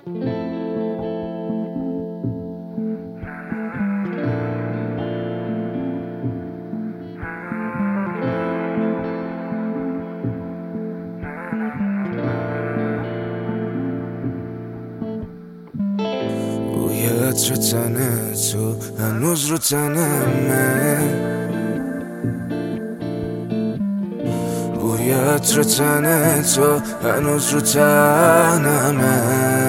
عطر تن تو هنوز رو تنمه، بوی عطر تن تو هنوز رو تنمه.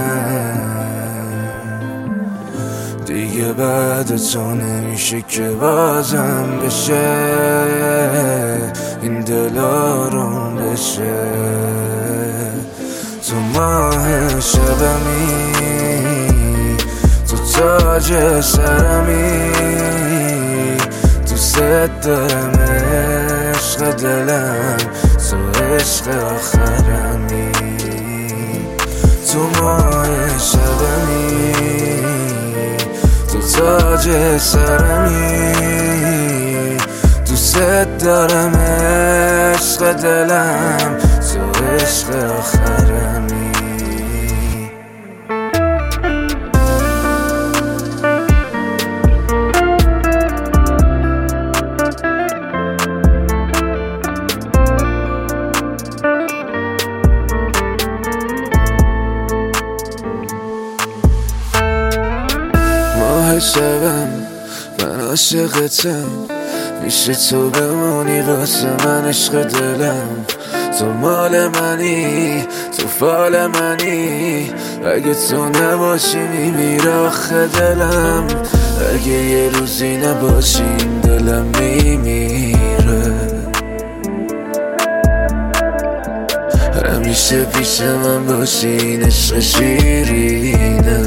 دیگه بعد تو نمیشه که بازم بشه این دل آروم بشه. تو ماه شبمی، تو تاج سرمی، دوست دارم عشق دلم، تو عشق آخرمی. تو ماه شبمی، تو تاج سرمی، دوست دارم عشق دلم، تو عشق آخرمی. ماه شبم من عاشقتم، میشه تو بمونی واسه من عشق دلم. تو مال منی، تو فال منی، اگه تو نباشی میمیره آخه دلم. اگه یه روزی نباشی این دلم میمیره. همیشه پیش من باشی این عشق شیرینه.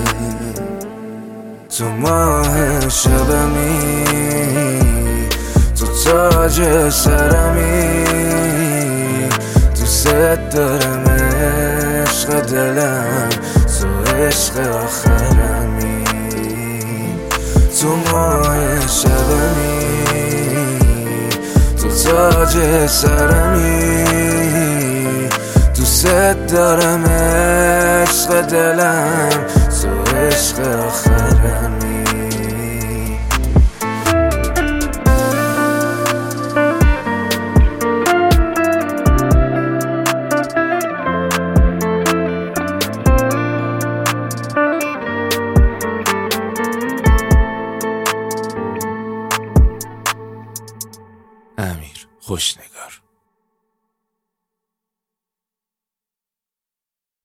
تو ماه شبمی، تو تاج سرمی، دوست دارم عشق دلم، تو عشق آخرمی. تو ماه شبمی، تو تاج سرمی، دوست دارم عشق دلم، تو عشق آخرمی.